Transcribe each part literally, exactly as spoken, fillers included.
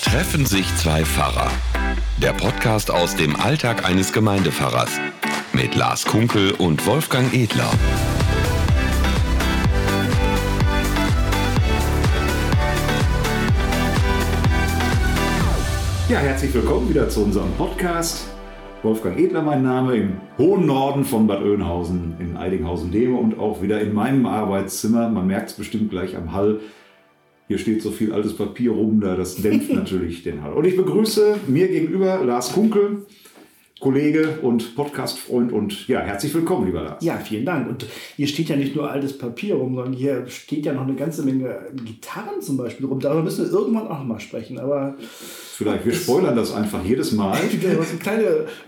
Treffen sich zwei Pfarrer. Der Podcast aus dem Alltag eines Gemeindepfarrers. Mit Lars Kunkel und Wolfgang Edler. Ja, herzlich willkommen wieder zu unserem Podcast. Wolfgang Edler mein Name, im hohen Norden von Bad Oeynhausen in Eidinghausen-Deeme und auch wieder in meinem Arbeitszimmer. Man merkt es bestimmt gleich am Hall. Hier steht so viel altes Papier rum, da das dämpft natürlich den Hall. Und ich begrüße mir gegenüber Lars Kunkel, Kollege und Podcastfreund, und ja, herzlich willkommen, lieber Lars. Ja, vielen Dank. Und hier steht ja nicht nur altes Papier rum, sondern hier steht ja noch eine ganze Menge Gitarren zum Beispiel rum. Darüber müssen wir irgendwann auch noch mal sprechen. Aber vielleicht, wir spoilern das einfach jedes Mal. Was eine kleine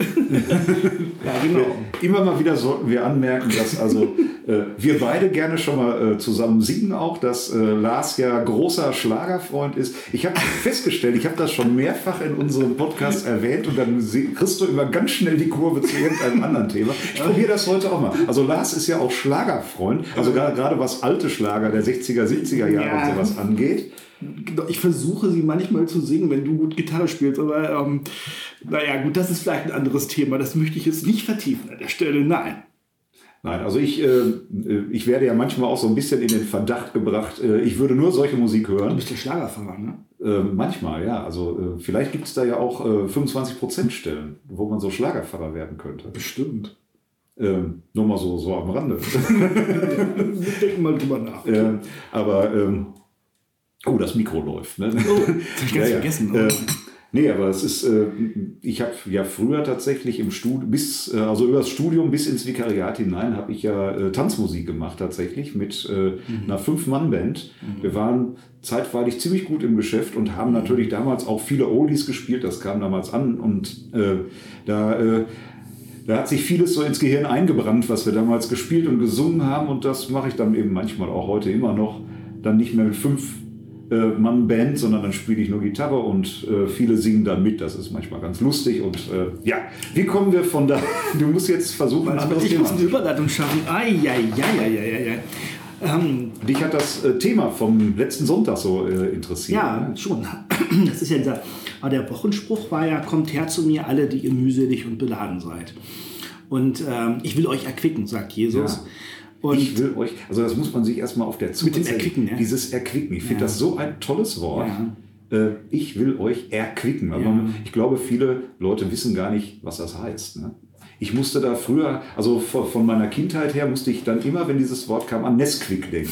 ja, genau. Immer mal wieder sollten wir anmerken, dass also äh, wir beide gerne schon mal äh, zusammen singen auch, dass äh, Lars ja großer Schlagerfreund ist. Ich habe festgestellt, ich habe das schon mehrfach in unserem Podcast erwähnt und dann kriegst du immer ganz schnell die Kurve zu irgendeinem anderen Thema. Ich probiere das heute auch mal. Also Lars ist ja auch Schlagerfreund, also gerade was alte Schlager der sechziger, siebziger Jahre ja. und sowas angeht. Ich versuche sie manchmal zu singen, wenn du gut Gitarre spielst, aber ähm, naja, gut, das ist vielleicht ein anderes Thema. Das möchte ich jetzt nicht vertiefen an der Stelle, nein. Nein, also ich, äh, ich werde ja manchmal auch so ein bisschen in den Verdacht gebracht, äh, ich würde nur solche Musik hören. Du bist der Schlagerfahrer, ne? Äh, manchmal, ja. Also äh, vielleicht gibt es da ja auch äh, fünfundzwanzig Prozent Stellen, wo man so Schlagerfahrer werden könnte. Bestimmt. Ähm, nur mal so, so am Rande. Wir denken mal drüber nach. Äh, aber, ähm, oh, das Mikro läuft. Ne? Oh, das habe ich ganz ja, vergessen. Ja. Äh, nee, aber es ist, äh, ich habe ja früher tatsächlich im Studium, bis, äh, also über das Studium bis ins Vikariat hinein, habe ich ja äh, Tanzmusik gemacht tatsächlich mit äh, mhm. einer Fünf-Mann-Band. Mhm. Wir waren zeitweilig ziemlich gut im Geschäft und haben mhm. natürlich damals auch viele Oldies gespielt, das kam damals an und äh, da... Äh, Da hat sich vieles so ins Gehirn eingebrannt, was wir damals gespielt und gesungen haben. Und das mache ich dann eben manchmal auch heute immer noch. Dann nicht mehr mit fünf äh, Mann Band, sondern dann spiele ich nur Gitarre und äh, viele singen dann mit. Das ist manchmal ganz lustig. Und äh, ja, wie kommen wir von da? Du musst jetzt versuchen, also, anderes ich Thema muss eine Überleitung schaffen. Ai, ai, ai, ai, ai, ai. Ähm, Dich hat das äh, Thema vom letzten Sonntag so äh, interessiert. Ja, ne? Schon. Das ist ja der, der Wochenspruch war ja, kommt her zu mir alle, die ihr mühselig und beladen seid. Und ähm, ich will euch erquicken, sagt Jesus. Ja. Und ich will euch, also das muss man sich erstmal auf der Zunge mit dem Erquicken, ja. Dieses Erquicken. Ich finde ja. das so ein tolles Wort. Ja. Äh, ich will euch erquicken. Also ja. man, ich glaube, viele Leute wissen gar nicht, was das heißt. Ne? Ich musste da früher, also von meiner Kindheit her, musste ich dann immer, wenn dieses Wort kam, an Nesquik denken.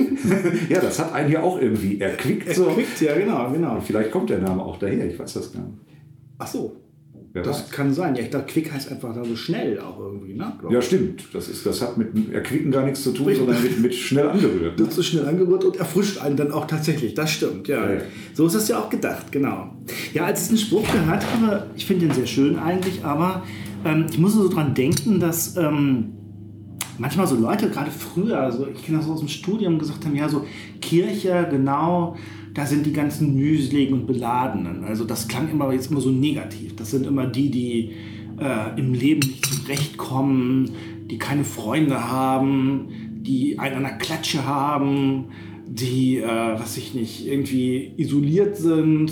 Ja, das hat einen ja auch irgendwie erquickt. So. Erquickt, ja, genau, genau. Und vielleicht kommt der Name auch daher, ich weiß das gar nicht. Ach so. Wer das weiß. Kann sein. Ja, ich glaube, quick heißt einfach so schnell auch irgendwie, ne? Ja, stimmt. Das, ist, das hat mit Erquicken gar nichts zu tun, sondern mit, mit schnell angerührt. Ne? Das ist schnell angerührt und erfrischt einen dann auch tatsächlich. Das stimmt, ja. ja, ja. So ist das ja auch gedacht, genau. Ja, als ich den Spruch gehört habe, ich finde den sehr schön eigentlich, aber ähm, ich muss so dran denken, dass ähm, manchmal so Leute, gerade früher, also ich kenne das aus dem Studium, gesagt haben, ja, so Kirche, genau, da sind die ganzen Mühseligen und Beladenen. Also das klang immer jetzt immer so negativ. Das sind immer die, die äh, im Leben nicht zurechtkommen, die keine Freunde haben, die einen an der Klatsche haben, die, äh, was ich nicht, irgendwie isoliert sind,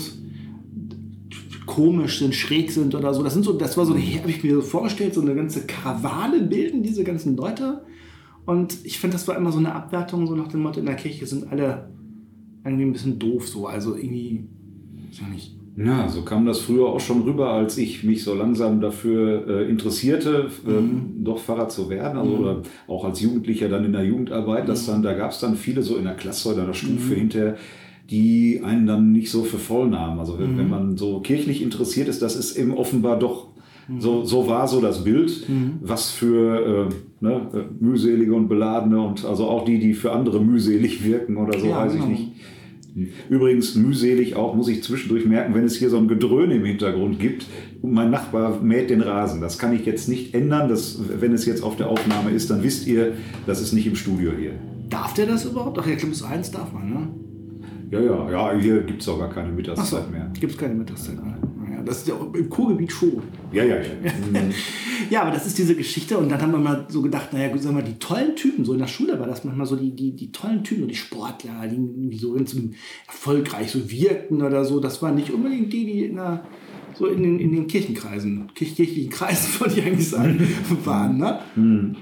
komisch sind, schräg sind oder so. Das sind so, das war so, habe ich mir so vorgestellt, so eine ganze Karawane bilden diese ganzen Leute. Und ich finde, das war immer so eine Abwertung, so nach dem Motto, in der Kirche sind alle irgendwie ein bisschen doof so, also irgendwie, weiß ich nicht. Ja, so kam das früher auch schon rüber, als ich mich so langsam dafür äh, interessierte, äh, mhm. doch Pfarrer zu werden, also mhm. oder auch als Jugendlicher dann in der Jugendarbeit, dass dann, da gab es dann viele so in der Klasse oder in der Stufe mhm. hinterher, die einen dann nicht so für voll nahmen. Also wenn, mhm. wenn man so kirchlich interessiert ist, das ist eben offenbar doch, mhm. so, so war so das Bild, mhm. was für äh, ne, mühselige und beladene und also auch die, die für andere mühselig wirken oder so, ja, weiß genau. ich nicht. Übrigens mühselig auch, muss ich zwischendurch merken, wenn es hier so ein Gedröhne im Hintergrund gibt und mein Nachbar mäht den Rasen. Das kann ich jetzt nicht ändern. Das, wenn es jetzt auf der Aufnahme ist, dann wisst ihr, das ist nicht im Studio hier. Darf der das überhaupt? Ach ja, Club eins darf man, ne? Ja, ja, ja, hier gibt es auch gar keine Mittagszeit so, mehr. Gibt es keine Mittagszeit mehr. Das ist ja im Kurgebiet schon. Ja, ja, ja. Ja, aber das ist diese Geschichte und dann haben wir mal so gedacht, naja, gut, sagen wir mal, die tollen Typen, so in der Schule war das manchmal so, die, die, die tollen Typen, die Sportler, die irgendwie so ganz erfolgreich so wirkten oder so, das waren nicht unbedingt die, die in der, so in den, in den Kirchenkreisen, kirchlichen Kreisen, wollte ich eigentlich sagen, waren, ne? Hm.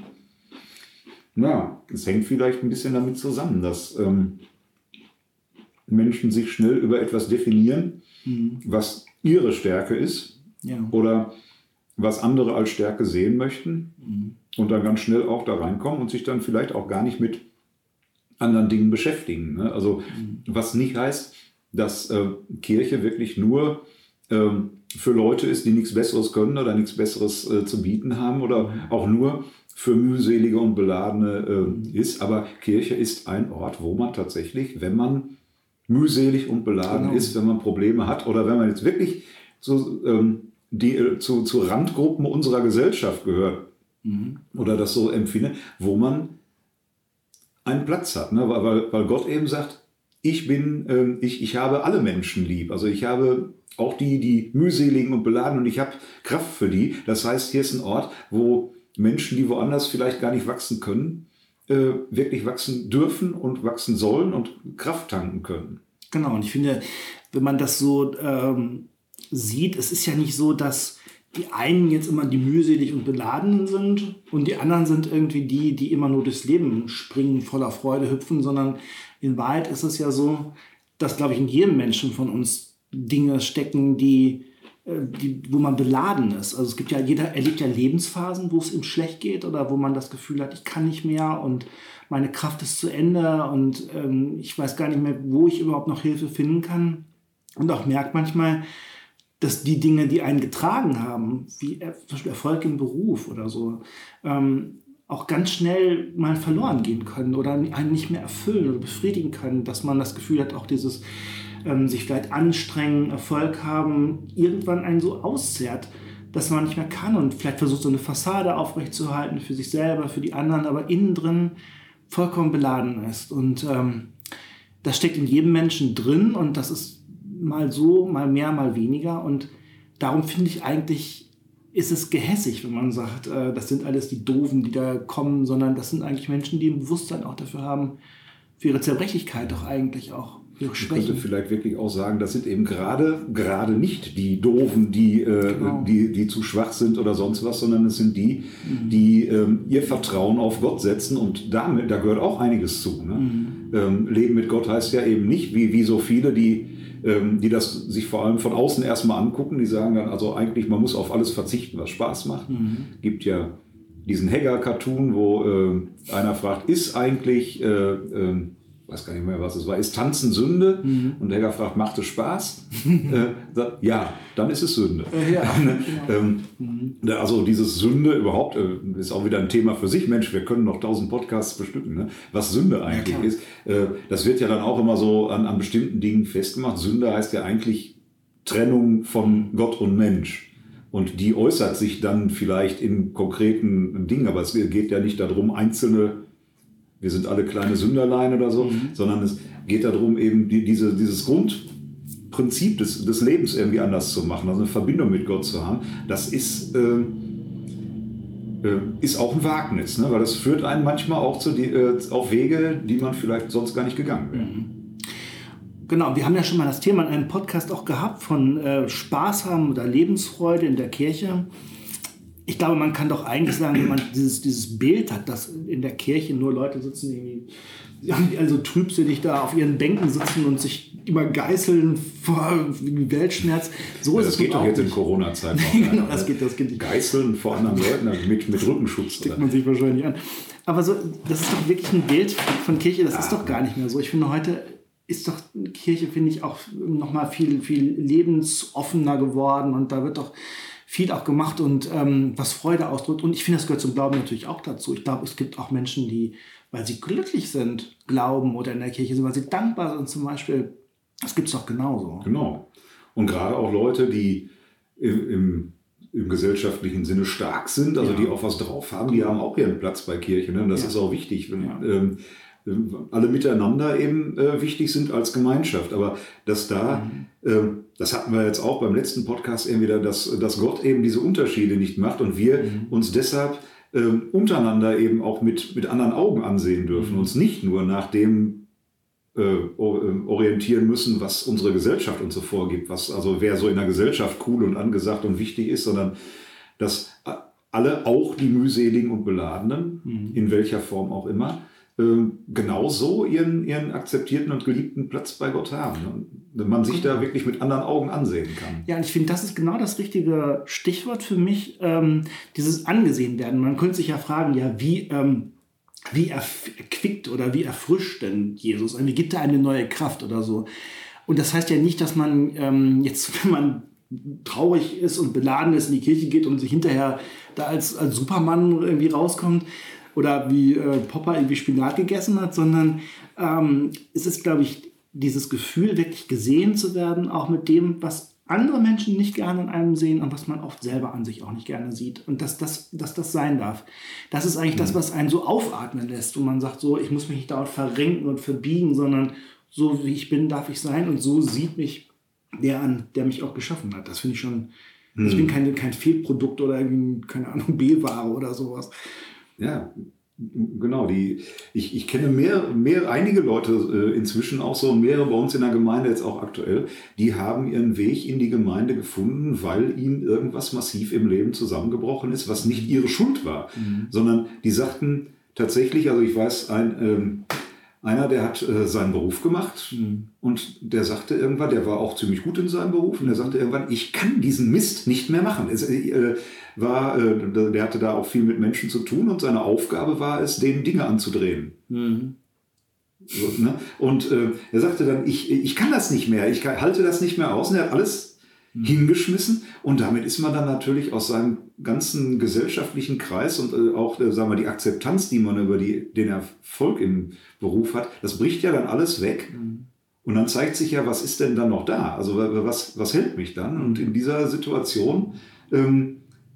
Ja, es hängt vielleicht ein bisschen damit zusammen, dass ähm, Menschen sich schnell über etwas definieren, mhm. was ihre Stärke ist, ja. oder was andere als Stärke sehen möchten, mhm. und dann ganz schnell auch da reinkommen und sich dann vielleicht auch gar nicht mit anderen Dingen beschäftigen. Ne? Also mhm. was nicht heißt, dass äh, Kirche wirklich nur ähm, für Leute ist, die nichts Besseres können oder nichts Besseres äh, zu bieten haben oder mhm. auch nur für mühselige und beladene äh, ist. Aber Kirche ist ein Ort, wo man tatsächlich, wenn man mühselig und beladen genau. ist, wenn man Probleme hat oder wenn man jetzt wirklich zu, ähm, die, äh, zu, zu Randgruppen unserer Gesellschaft gehört mhm. oder das so empfindet, wo man einen Platz hat. Ne? Weil, weil Gott eben sagt, ich bin, ähm, ich, ich habe alle Menschen lieb. Also ich habe auch die, die mühseligen und beladen und ich habe Kraft für die. Das heißt, hier ist ein Ort, wo Menschen, die woanders vielleicht gar nicht wachsen können, äh, wirklich wachsen dürfen und wachsen sollen und Kraft tanken können. Genau, und ich finde, wenn man das so ähm, sieht, es ist ja nicht so, dass die einen jetzt immer die mühselig und beladenen sind und die anderen sind irgendwie die, die immer nur durchs Leben springen, voller Freude hüpfen, sondern in Wahrheit ist es ja so, dass, glaube ich, in jedem Menschen von uns Dinge stecken, die Die, wo man beladen ist. Also es gibt ja, jeder erlebt ja Lebensphasen, wo es ihm schlecht geht oder wo man das Gefühl hat, ich kann nicht mehr und meine Kraft ist zu Ende und ähm, ich weiß gar nicht mehr, wo ich überhaupt noch Hilfe finden kann. Und auch merkt manchmal, dass die Dinge, die einen getragen haben, wie zum Beispiel Erfolg im Beruf oder so, ähm, auch ganz schnell mal verloren gehen können oder einen nicht mehr erfüllen oder befriedigen können, dass man das Gefühl hat, auch dieses Ähm, sich vielleicht anstrengen, Erfolg haben, irgendwann einen so auszehrt, dass man nicht mehr kann und vielleicht versucht, so eine Fassade aufrechtzuerhalten für sich selber, für die anderen, aber innen drin vollkommen beladen ist. Und ähm, das steckt in jedem Menschen drin und das ist mal so, mal mehr, mal weniger. Und darum finde ich eigentlich, ist es gehässig, wenn man sagt, äh, das sind alles die Doofen, die da kommen, sondern das sind eigentlich Menschen, die ein Bewusstsein auch dafür haben, für ihre Zerbrechlichkeit doch eigentlich auch. Ich könnte vielleicht wirklich auch sagen, das sind eben gerade gerade nicht die Doofen, die, äh, genau. die, die zu schwach sind oder sonst was, sondern es sind die, mhm. die ähm, ihr Vertrauen auf Gott setzen und damit, da gehört auch einiges zu. Ne? Mhm. Ähm, Leben mit Gott heißt ja eben nicht, wie, wie so viele, die, ähm, die das sich vor allem von außen erstmal angucken, die sagen dann, also eigentlich, man muss auf alles verzichten, was Spaß macht. Mhm. Gibt ja diesen Hegger-Cartoon, wo äh, einer fragt, ist eigentlich... Äh, äh, ich weiß gar nicht mehr, was es war, ist Tanzen Sünde? Mhm. Und der Hegger fragt, macht es Spaß? äh, sagt, ja, dann ist es Sünde. Ja, genau. ähm, mhm. Also dieses Sünde überhaupt äh, ist auch wieder ein Thema für sich. Mensch, wir können noch tausend Podcasts bestücken, ne? Was Sünde eigentlich ja, ist. Äh, das wird ja dann auch immer so an, an bestimmten Dingen festgemacht. Sünde heißt ja eigentlich Trennung von Gott und Mensch. Und die äußert sich dann vielleicht in konkreten Dingen, aber es geht ja nicht darum, einzelne wir sind alle kleine Sünderlein oder so, mhm. sondern es geht darum, eben die, diese, dieses Grundprinzip des, des Lebens irgendwie anders zu machen, also eine Verbindung mit Gott zu haben. Das ist, äh, äh, ist auch ein Wagnis, ne? Weil das führt einen manchmal auch zu die, äh, auf Wege, die man vielleicht sonst gar nicht gegangen wäre. Mhm. Genau, wir haben ja schon mal das Thema in einem Podcast auch gehabt von äh, Spaß haben oder Lebensfreude in der Kirche. Ich glaube, man kann doch eigentlich sagen, wenn man dieses, dieses Bild hat, dass in der Kirche nur Leute sitzen, die also trübselig da auf ihren Bänken sitzen und sich immer geißeln vor Weltschmerz. So ja, ist das es geht doch auch jetzt nicht. In Corona-Zeiten. Genau, das geht, das geht nicht. Geißeln vor anderen Leuten mit, mit Rückenschutz. Steckt man sich wahrscheinlich an. Aber so, das ist doch wirklich ein Bild von Kirche, das ja. ist doch gar nicht mehr so. Ich finde, heute ist doch Kirche, finde ich, auch nochmal viel, viel lebensoffener geworden und da wird doch viel auch gemacht und ähm, was Freude ausdrückt. Und ich finde, das gehört zum Glauben natürlich auch dazu. Ich glaube, es gibt auch Menschen, die, weil sie glücklich sind, glauben oder in der Kirche sind, weil sie dankbar sind zum Beispiel. Das gibt es doch genauso. Genau. Und gerade auch Leute, die im, im, im gesellschaftlichen Sinne stark sind, also ja. die auch was drauf haben, die haben auch ihren Platz bei Kirche. Ne? Und das ja. ist auch wichtig. Wenn, ja. ähm, alle miteinander eben äh, wichtig sind als Gemeinschaft. Aber dass da, mhm. äh, das hatten wir jetzt auch beim letzten Podcast eben wieder, dass, dass Gott eben diese Unterschiede nicht macht und wir mhm. uns deshalb äh, untereinander eben auch mit, mit anderen Augen ansehen dürfen, mhm. uns nicht nur nach dem äh, orientieren müssen, was unsere Gesellschaft uns so vorgibt, was also wer so in der Gesellschaft cool und angesagt und wichtig ist, sondern dass alle, auch die mühseligen und Beladenen, mhm. in welcher Form auch immer, genauso ihren, ihren akzeptierten und geliebten Platz bei Gott haben. Wenn man sich da wirklich mit anderen Augen ansehen kann. Ja, und ich finde, das ist genau das richtige Stichwort für mich, ähm, dieses angesehen werden. Man könnte sich ja fragen, ja, wie, ähm, wie erquickt oder wie erfrischt denn Jesus? Wie gibt er eine neue Kraft oder so? Und das heißt ja nicht, dass man ähm, jetzt, wenn man traurig ist und beladen ist, in die Kirche geht und sich hinterher da als, als Superman irgendwie rauskommt, oder wie äh, Popper irgendwie Spinat gegessen hat, sondern ähm, es ist, glaube ich, dieses Gefühl, wirklich gesehen zu werden, auch mit dem, was andere Menschen nicht gerne in einem sehen und was man oft selber an sich auch nicht gerne sieht. Und dass das, dass das sein darf. Das ist eigentlich mhm. das, was einen so aufatmen lässt, wo man sagt, so, ich muss mich nicht dauernd verrenken und verbiegen, sondern so wie ich bin, darf ich sein und so sieht mich der an, der mich auch geschaffen hat. Das finde ich schon, mhm. ich bin kein, kein Fehlprodukt oder irgendwie, keine Ahnung, B-Ware oder sowas. Ja, genau. Die, ich, ich kenne mehr, mehr, einige Leute äh, inzwischen auch so, mehrere bei uns in der Gemeinde jetzt auch aktuell, die haben ihren Weg in die Gemeinde gefunden, weil ihnen irgendwas massiv im Leben zusammengebrochen ist, was nicht ihre Schuld war, mhm. sondern die sagten tatsächlich, also ich weiß, ein, ähm, einer, der hat äh, seinen Beruf gemacht mhm. und der sagte irgendwann, der war auch ziemlich gut in seinem Beruf und der sagte irgendwann, ich kann diesen Mist nicht mehr machen. Es, äh, war, äh, der hatte da auch viel mit Menschen zu tun und seine Aufgabe war es, denen Dinge anzudrehen. Mhm. So, ne? Und äh, er sagte dann, ich, ich kann das nicht mehr, ich kann, halte das nicht mehr aus. Und er hat alles mhm. hingeschmissen und damit ist man dann natürlich aus seinem ganzen gesellschaftlichen Kreis und äh, auch äh, sagen wir, die Akzeptanz, die man über die, den Erfolg im Beruf hat, das bricht ja dann alles weg. Mhm. Und dann zeigt sich ja, was ist denn dann noch da? Also was, was hält mich dann? Und in dieser Situation ähm,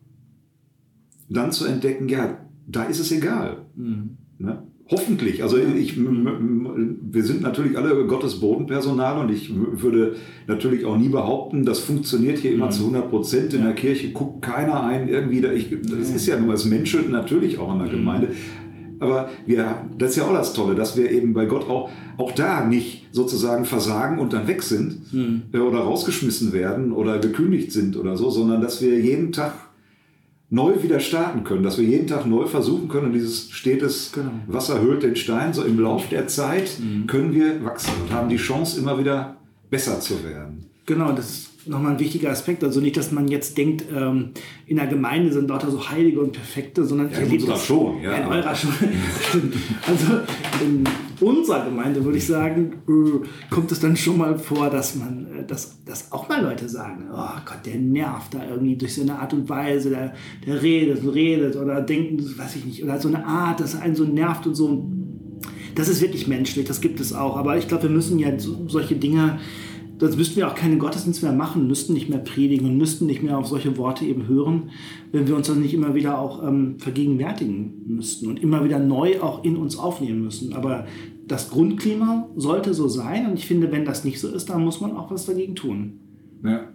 dann zu entdecken, ja, da ist es egal. Mhm. Ne? Hoffentlich. Also ich, wir sind natürlich alle Gottes Bodenpersonal und ich würde natürlich auch nie behaupten, das funktioniert hier immer mhm. zu hundert Prozent. In ja. der Kirche guckt keiner ein irgendwie. Da ich, das ist ja nur das Menschen natürlich auch in der Gemeinde. Aber wir, das ist ja auch das Tolle, dass wir eben bei Gott auch, auch da nicht sozusagen versagen und dann weg sind mhm. oder rausgeschmissen werden oder gekündigt sind oder so, sondern dass wir jeden Tag neu wieder starten können, dass wir jeden Tag neu versuchen können und dieses stetes genau. Wasser höhlt den Stein, so im Lauf der Zeit mhm. können wir wachsen und haben die Chance, immer wieder besser zu werden. Genau, das ist nochmal ein wichtiger Aspekt. Also nicht, dass man jetzt denkt, ähm, in der Gemeinde sind lauter so Heilige und Perfekte, sondern ja, in unserer schon. Ja, in eurer schon. Also in unserer Gemeinde, würde ich sagen, äh, kommt es dann schon mal vor, dass man, äh, dass, dass auch mal Leute sagen, oh Gott, der nervt da irgendwie durch so eine Art und Weise, der, der redet und redet oder denken, weiß ich nicht, oder hat so eine Art, dass er einen so nervt und so. Das ist wirklich menschlich, das gibt es auch. Aber ich glaube, wir müssen ja so, solche Dinge, sonst müssten wir auch keinen Gottesdienst mehr machen, müssten nicht mehr predigen und müssten nicht mehr auf solche Worte eben hören, wenn wir uns dann nicht immer wieder auch ähm, vergegenwärtigen müssten und immer wieder neu auch in uns aufnehmen müssen. Aber das Grundklima sollte so sein und ich finde, wenn das nicht so ist, dann muss man auch was dagegen tun. Ja,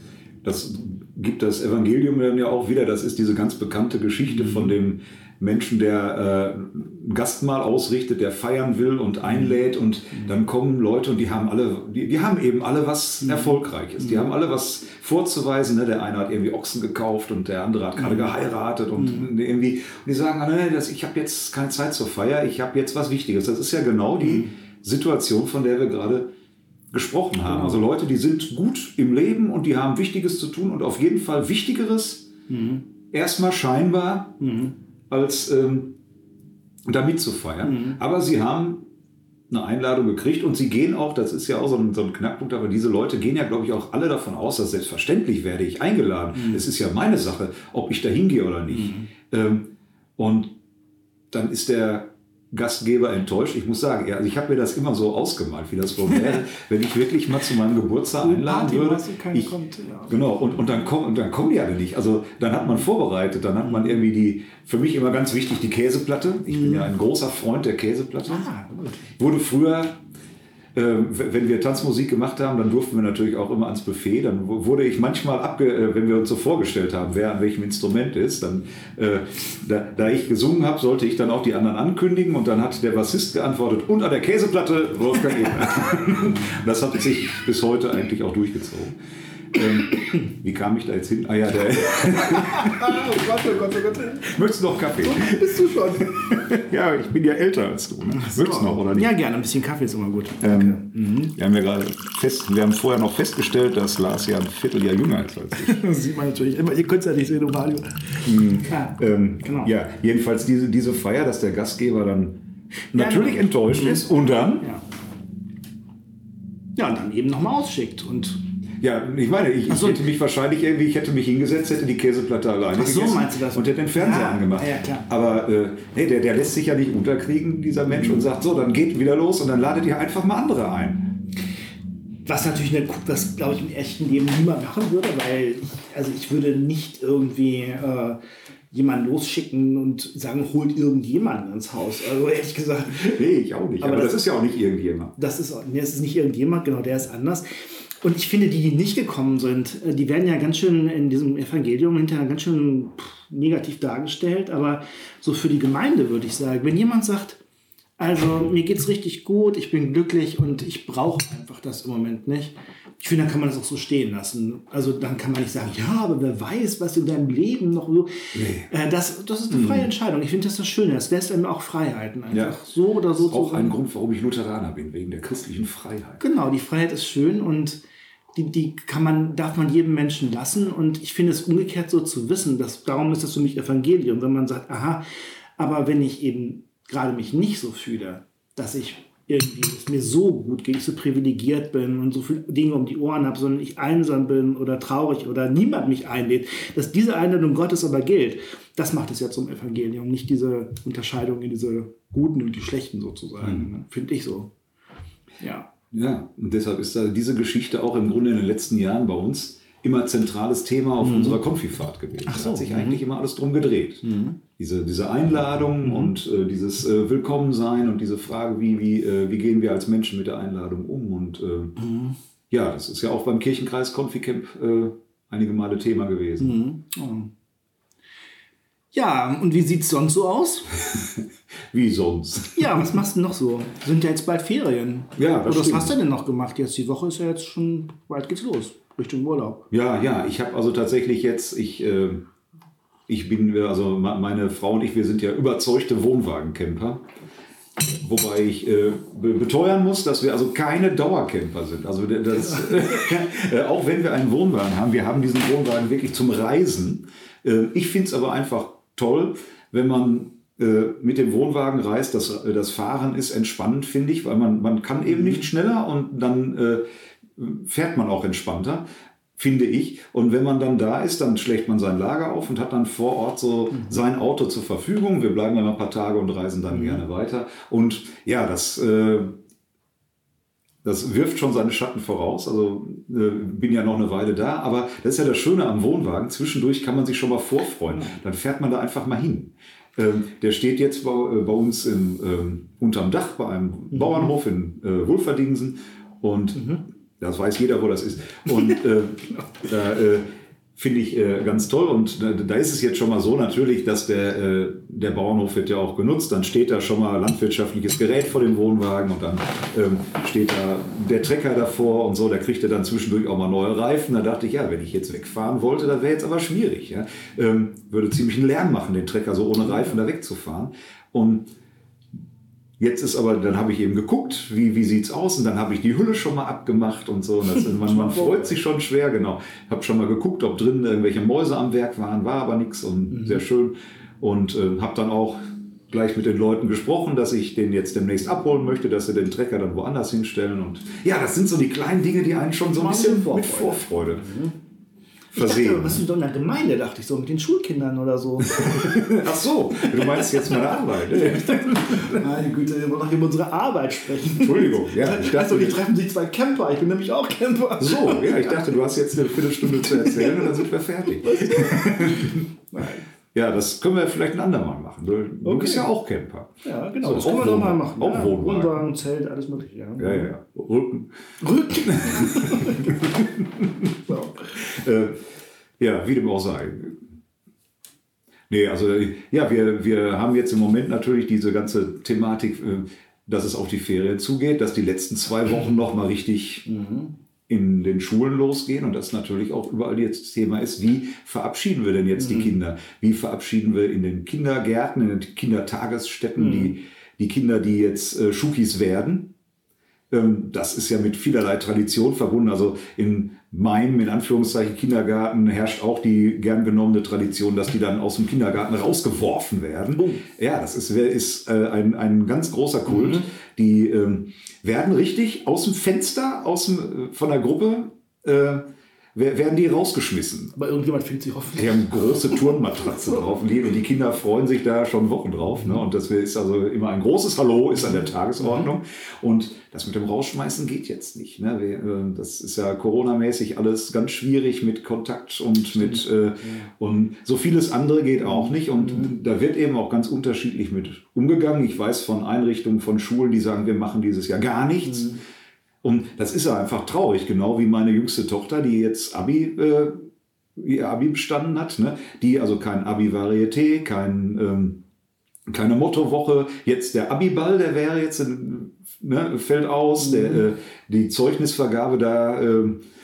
das gibt das Evangelium dann ja auch wieder, das ist diese ganz bekannte Geschichte mhm. von dem Menschen, der äh, ein Gastmahl ausrichtet, der feiern will und einlädt und mhm. dann kommen Leute und die haben alle, die, die haben eben alle was mhm. Erfolgreiches. Die mhm. haben alle was vorzuweisen. Ne? Der eine hat irgendwie Ochsen gekauft und der andere hat gerade mhm. geheiratet und mhm. irgendwie. Und die sagen, nee, das, ich habe jetzt keine Zeit zur Feier, ich habe jetzt was Wichtiges. Das ist ja genau die mhm. Situation, von der wir gerade gesprochen haben. Also Leute, die sind gut im Leben und die haben Wichtiges zu tun und auf jeden Fall Wichtigeres, mhm. erstmal scheinbar, mhm. als ähm, da mitzufeiern. Mhm. Aber sie haben eine Einladung gekriegt und sie gehen auch, das ist ja auch so ein, so ein Knackpunkt, aber diese Leute gehen ja, glaube ich, auch alle davon aus, dass selbstverständlich werde ich eingeladen. Mhm. Es ist ja meine Sache, ob ich da hingehe oder nicht. Mhm. Ähm, und dann ist der Gastgeber enttäuscht. Ich muss sagen, ja, also ich habe mir das immer so ausgemalt, wie das wohl wäre, wenn ich wirklich mal zu meinem Geburtstag einladen würde. Ich, kommt, ja. Genau, und, und, dann komm, und dann kommen die alle nicht. Also dann hat man vorbereitet, dann hat man irgendwie die, für mich immer ganz wichtig, die Käseplatte. Ich bin ja ein großer Freund der Käseplatte. Ah, gut. Wurde früher, äh, wenn wir Tanzmusik gemacht haben, dann durften wir natürlich auch immer ans Buffet. Dann wurde ich manchmal, abge, äh, wenn wir uns so vorgestellt haben, wer an welchem Instrument ist, dann, äh, da, da ich gesungen habe, sollte ich dann auch die anderen ankündigen und dann hat der Bassist geantwortet, und an der Käseplatte Wolfgang Ebner. Das hat sich bis heute eigentlich auch durchgezogen. Ähm, wie kam ich da jetzt hin? Ah ja, der. Oh Gott, oh Gott, oh Gott. Möchtest du noch Kaffee? So, bist du schon? Ja, ich bin ja älter als du. Ne? So. Möchtest du noch, oder nicht? Ja, gerne. Ein bisschen Kaffee ist immer gut. Ähm, mhm. Wir haben ja gerade fest, wir haben vorher noch festgestellt, dass Lars ja ein Vierteljahr jünger ist als ich. Das sieht man natürlich immer. Ihr könnt es ja nicht sehen im Radio. Mhm. Ja, ähm, genau. Ja, jedenfalls diese, diese Feier, dass der Gastgeber dann natürlich ja, enttäuscht mhm. ist und dann. Ja. Ja, und dann eben nochmal ausschickt. Und Ja, ich meine, ich, so. ich hätte mich wahrscheinlich irgendwie, ich hätte mich hingesetzt, hätte die Käseplatte alleine Ach so, gegessen meinst du das? und hätte den Fernseher Ja, angemacht. ja, klar. Aber äh, nee, der, der lässt sich ja nicht unterkriegen, dieser Mensch, und sagt, so, dann geht wieder los und dann ladet ihr einfach mal andere ein. was natürlich, eine, was glaube ich im echten Leben niemand machen würde, weil ich, also ich würde nicht irgendwie äh, jemanden losschicken und sagen, holt irgendjemanden ins Haus. Also ehrlich gesagt. Nee, ich auch nicht. Aber, aber das, das ist ja auch nicht irgendjemand. Das ist, nee, das ist nicht irgendjemand, genau, der ist anders. Und ich finde, die, die nicht gekommen sind, die werden ja ganz schön in diesem Evangelium hinterher ganz schön negativ dargestellt. Aber so für die Gemeinde würde ich sagen, wenn jemand sagt, also mir geht es richtig gut, ich bin glücklich und ich brauche einfach das im Moment nicht. Ich finde, dann kann man das auch so stehen lassen. Also dann kann man nicht sagen, ja, aber wer weiß, was in deinem Leben noch so... Nee. Äh, das, das ist eine freie Entscheidung. Ich finde das das Schöne. Das lässt einem auch Freiheiten. Einfach ja. so oder so. Das ist auch ein Grund, warum ich Lutheraner bin, wegen der christlichen Freiheit. Genau, die Freiheit ist schön und die, die kann man, darf man jedem Menschen lassen. Und ich finde es umgekehrt so zu wissen, dass, darum ist das für mich Evangelium, wenn man sagt, aha, aber wenn ich eben gerade mich nicht so fühle, dass ich irgendwie es mir so gut geht, ich so privilegiert bin und so viele Dinge um die Ohren habe, sondern ich einsam bin oder traurig oder niemand mich einlädt, dass diese Einladung Gottes aber gilt, das macht es ja zum Evangelium, nicht diese Unterscheidung in diese Guten und die Schlechten sozusagen, mhm. finde ich so. Ja. Ja, und deshalb ist da diese Geschichte auch im Grunde in den letzten Jahren bei uns immer zentrales Thema auf mhm. unserer Konfifahrt gewesen. Ach so, da hat sich mhm. eigentlich immer alles drum gedreht. Mhm. Diese, diese Einladung mhm. und äh, dieses äh, Willkommensein und diese Frage, wie, wie, äh, wie gehen wir als Menschen mit der Einladung um. Und äh, mhm. ja, das ist ja auch beim Kirchenkreis Konfi-Camp äh, einige Male Thema gewesen. Mhm. Oh. Ja, und wie sieht es sonst so aus? Wie sonst? Ja, was machst du noch so? Sind ja jetzt bald Ferien. Ja, das Oder was stimmt. hast du denn noch gemacht jetzt? Die Woche ist ja jetzt schon, bald geht's los. Richtung Urlaub. Ja, ja, ich habe also tatsächlich jetzt, ich, äh, ich bin, also meine Frau und ich, wir sind ja überzeugte Wohnwagencamper. Wobei ich äh, beteuern muss, dass wir also keine Dauercamper sind. Also das, äh, auch wenn wir einen Wohnwagen haben, wir haben diesen Wohnwagen wirklich zum Reisen. Äh, ich finde es aber einfach toll, wenn man äh, mit dem Wohnwagen reist. Das, das Fahren ist entspannend, finde ich, weil man, man kann eben nicht schneller und dann äh, fährt man auch entspannter, finde ich. Und wenn man dann da ist, dann schlägt man sein Lager auf und hat dann vor Ort so mhm. sein Auto zur Verfügung. Wir bleiben dann ein paar Tage und reisen dann mhm. gerne weiter. Und ja, das, äh, das wirft schon seine Schatten voraus. Also äh, bin ja noch eine Weile da. Aber das ist ja das Schöne am Wohnwagen. Zwischendurch kann man sich schon mal vorfreuen. Dann fährt man da einfach mal hin. Ähm, der steht jetzt bei, äh, bei uns im, ähm, unterm Dach bei einem mhm. Bauernhof in äh, Wulferdingsen. Und mhm. das weiß jeder, wo das ist. Und äh, da äh, finde ich äh, ganz toll. Und da, da ist es jetzt schon mal so natürlich, dass der, äh, der Bauernhof wird ja auch genutzt. Dann steht da schon mal landwirtschaftliches Gerät vor dem Wohnwagen und dann ähm, steht da der Trecker davor und so. Da kriegt er dann zwischendurch auch mal neue Reifen. Da dachte ich, ja, wenn ich jetzt wegfahren wollte, dann wäre jetzt aber schwierig. Ja? Ähm, würde ziemlich einen Lärm machen, den Trecker so ohne Reifen da wegzufahren. Und jetzt ist aber, dann habe ich eben geguckt, wie, wie sieht es aus, und dann habe ich die Hülle schon mal abgemacht und so. Und das, man, man freut sich schon schwer, genau. Ich habe schon mal geguckt, ob drinnen irgendwelche Mäuse am Werk waren, war aber nichts und mhm. sehr schön. Und äh, habe dann auch gleich mit den Leuten gesprochen, dass ich den jetzt demnächst abholen möchte, dass sie den Trecker dann woanders hinstellen. Und ja, das sind so die kleinen Dinge, die einen schon so ein bisschen mit Vorfreude. Mhm. versehen. Ich dachte, was ist denn in der Gemeinde, dachte ich so, mit den Schulkindern oder so. Ach so, du meinst jetzt meine Arbeit. Meine Güte, wir wollen noch über unsere Arbeit sprechen. Entschuldigung, ja. Ich dachte, die treffen sich zwei Camper, ich bin nämlich auch Camper. So, ja, ich dachte, du hast jetzt eine Viertelstunde zu erzählen und dann sind wir fertig. Nein. Ja, das können wir vielleicht ein andermal machen. Du, okay. du bist ja auch Camper. Ja, genau. So, das können wir nochmal machen. Auch ja, Wohnwagen. Wohnwagen, Zelt, alles mögliche. Ja, ja, ja. Rücken. Rücken. so. äh, ja, wie dem auch sei. Nee, also ja, wir, wir haben jetzt im Moment natürlich diese ganze Thematik, äh, dass es auf die Ferien zugeht, dass die letzten zwei Wochen nochmal richtig mhm. in den Schulen losgehen und das natürlich auch überall jetzt das Thema ist, wie verabschieden wir denn jetzt mhm. die Kinder? Wie verabschieden wir in den Kindergärten, in den Kindertagesstätten mhm. die, die Kinder, die jetzt äh, Schukis werden? Ähm, das ist ja mit vielerlei Tradition verbunden. Also in meinem, in Anführungszeichen, Kindergarten herrscht auch die gern genommene Tradition, dass die dann aus dem Kindergarten rausgeworfen werden. Oh. Ja, das ist, ist äh, ein, ein ganz großer Kult. Mhm. Die ähm, werden richtig aus dem Fenster, aus dem, von der Gruppe, äh, werden die rausgeschmissen. Aber irgendjemand findet sie hoffentlich. Die haben große Turnmatratzen drauf liegen und die Kinder freuen sich da schon Wochen drauf. Ne? Und das ist also immer ein großes Hallo, ist an der Tagesordnung. Und das mit dem Rausschmeißen geht jetzt nicht. Ne? Das ist ja coronamäßig alles ganz schwierig mit Kontakt und mit äh, und so vieles andere geht auch nicht. Und mhm. da wird eben auch ganz unterschiedlich mit umgegangen. Ich weiß von Einrichtungen, von Schulen, die sagen, wir machen dieses Jahr gar nichts. Mhm. Und das ist ja einfach traurig, genau wie meine jüngste Tochter, die jetzt Abi, äh, ihr Abi bestanden hat, ne? Die also kein Abi-Varieté, kein, ähm, keine Mottowoche, jetzt der Abi-Ball, der wäre jetzt, in, ne, fällt aus, mhm. der, äh, die Zeugnisvergabe da, äh,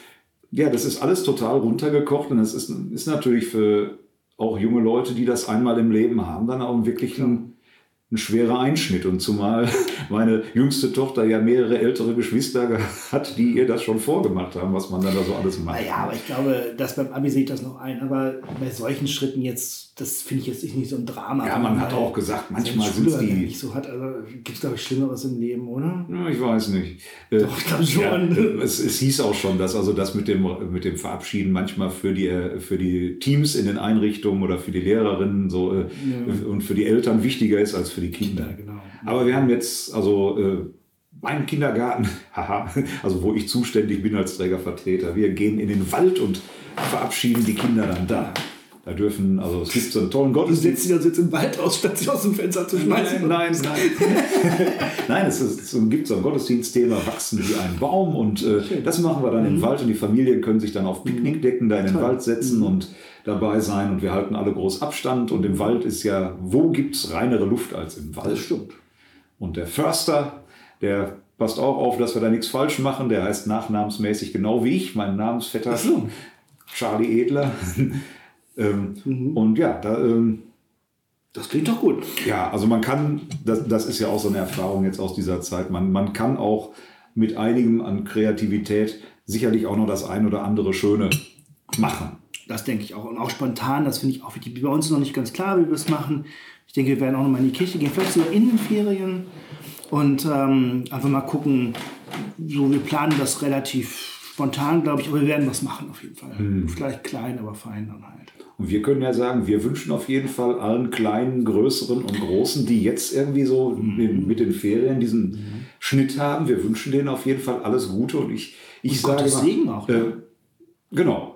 ja, das ist alles total runtergekocht und das ist, ist natürlich für auch junge Leute, die das einmal im Leben haben, dann auch wirklich ein ein schwerer Einschnitt. Und zumal meine jüngste Tochter ja mehrere ältere Geschwister hat, die ihr das schon vorgemacht haben, was man dann da so alles macht. Ja, aber ich glaube, dass beim Abi sehe ich das noch ein. Aber bei solchen Schritten jetzt, das finde ich jetzt nicht so ein Drama. Ja, man hat auch gesagt, manchmal sind es die... nicht so hat. Also gibt es, glaube ich, Schlimmeres im Leben, oder? Ja, ich weiß nicht. Doch, ich glaube schon. Ja, es, es hieß auch schon, dass also das mit dem, mit dem Verabschieden manchmal für die, für die Teams in den Einrichtungen oder für die Lehrerinnen so, ja. und für die Eltern wichtiger ist als für die Kinder. Ja, genau. Aber wir haben jetzt, also äh, meinen Kindergarten, haha, also wo ich zuständig bin als Trägervertreter, wir gehen in den Wald und verabschieden die Kinder dann da. Da dürfen, also es gibt so einen tollen Gottesdienst. Die setzen jetzt im Wald aus, statt sie aus dem Fenster zu schmeißen. Nein, nein, nein. Nein, es, ist, es gibt so ein Gottesdienstthema, wachsen wie ein Baum und äh, das machen wir dann mhm. im Wald und die Familien können sich dann auf Picknickdecken da in den Toll. Wald setzen mhm. und dabei sein und wir halten alle groß Abstand und im Wald ist ja, wo gibt es reinere Luft als im Wald? Das stimmt. Und der Förster, der passt auch auf, dass wir da nichts falsch machen, der heißt nachnamensmäßig genau wie ich, mein Namensvetter so. Charlie Edler. ähm, mhm. Und ja, da... Ähm, das klingt doch gut. Ja, also man kann, das, das ist ja auch so eine Erfahrung jetzt aus dieser Zeit, man, man kann auch mit einigem an Kreativität sicherlich auch noch das ein oder andere Schöne machen. Das denke ich auch. Und auch spontan, das finde ich auch wichtig. Bei uns ist noch nicht ganz klar, wie wir es machen. Ich denke, wir werden auch noch mal in die Kirche gehen, vielleicht sogar in den Ferien. Und ähm, einfach mal gucken, so wir planen das relativ spontan, glaube ich, aber wir werden was machen auf jeden Fall. Hm. Vielleicht klein, aber fein dann halt. Und wir können ja sagen, wir wünschen auf jeden Fall allen kleinen, größeren und großen, die jetzt irgendwie so mhm. mit den Ferien diesen mhm. Schnitt haben, wir wünschen denen auf jeden Fall alles Gute. Und ich, ich und sage Gottes mal, Segen auch. Äh, genau.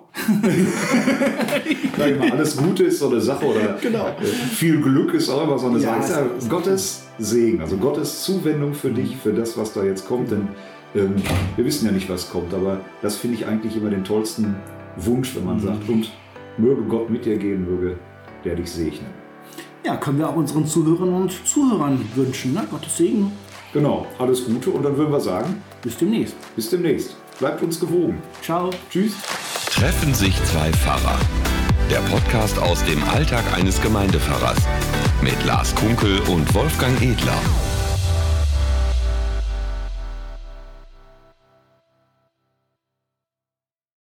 Sag ich mal, alles Gute ist so eine Sache oder genau. viel Glück ist auch immer so eine ja, Sache. Ja, Gottes Segen, also Gottes Zuwendung für dich, für das, was da jetzt kommt. Denn ähm, wir wissen ja nicht, was kommt, aber das finde ich eigentlich immer den tollsten Wunsch, wenn man mhm. sagt, und möge Gott mit dir gehen, möge der dich segnen. Ja, können wir auch unseren Zuhörerinnen und Zuhörern wünschen, ne? Gottes Segen. Genau, alles Gute und dann würden wir sagen, bis demnächst. Bis demnächst. Bleibt uns gewogen. Ciao. Tschüss. Treffen sich zwei Pfarrer. Der Podcast aus dem Alltag eines Gemeindepfarrers. Mit Lars Kunkel und Wolfgang Edler.